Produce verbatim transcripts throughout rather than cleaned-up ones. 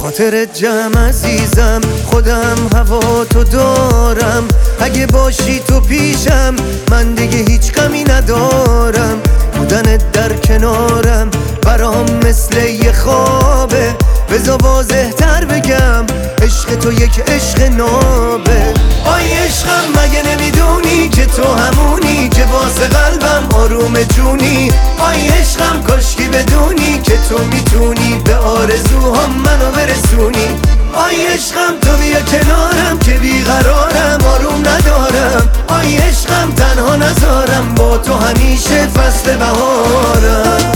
خاطر جمع عزیزم، خودم هوا تو دارم. اگه باشی تو پیشم من دیگه هیچ غمی ندارم. بودنت در کنارم برام مثل یه خوابه. بذار واضح تر بگم عشق تو یک عشق نابه. آی عشقم مگه نمیدونی که تو همونی که واسه قلبم آروم جونی. آی عشقم کاشکی بدونی که تو میتونی به آرزوهام منو برسونی. آی عشقم تو بیا کنارم که بیقرارم، آروم ندارم. آی عشقم تنها نذارم، با تو همیشه فصل بهارم.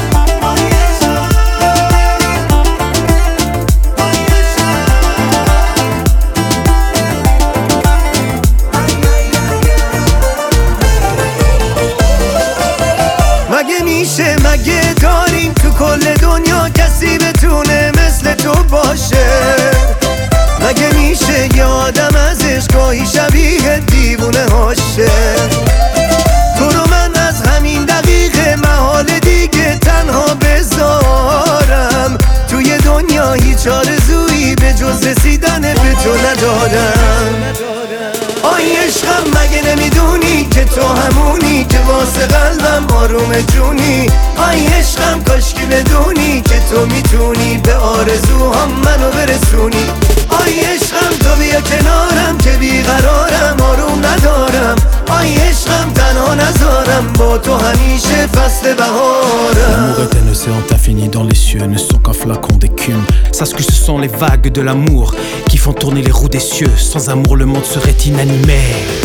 مگه میشه، مگه داریم تو کل دنیا کسی بتونه مثل تو باشه؟ مگه میشه یه آدم ازش گاهی شبیه دیوونه هاشه؟ تو رو من از همین دقیقه محال دیگه تنها بذارم. توی دنیا هیچ آرزویی به جز رسیدن به تو ندارم. آی عشقم مگه نمیدونی که تو همونی که واسه قلبم آروم جونی. آی عشقم کاشکی بدونی که تو میتونی به آرزوهام منو برسونی. آی عشقم تو بیا کنارم که بیقرارم، آروم ندارم. آی عشقم تنها نذارم، با تو همیشه فصل بهارم. L'amour est un océan infini dans les cieux, ne sont qu'un flacon d'écume. Sache que ce sont les vagues de l'amour qui font tourner les roues des cieux. Sans amour le monde serait inanimé.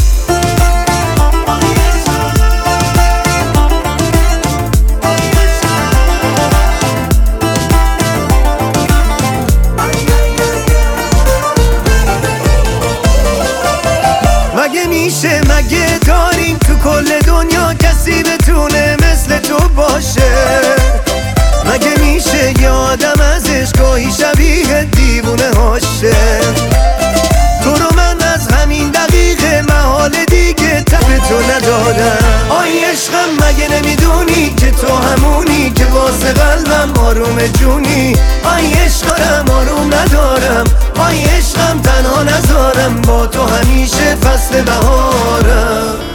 مگه میشه، مگه داریم تو کل دنیا کسی بتونه مثل تو باشه؟ مگه میشه یه آدم ازش گاهی شبیه دیوونه هاشه؟ تو رو من از همین دقیقه محال دیگه تب تو ندارم. آی عشقم مگه نمیدونی که تو همونی که واسه قلبم آروم جونی. آی عشقم آروم ندارم. آی عشقم تنها نذارم، با تو همیشه فصل بهارم.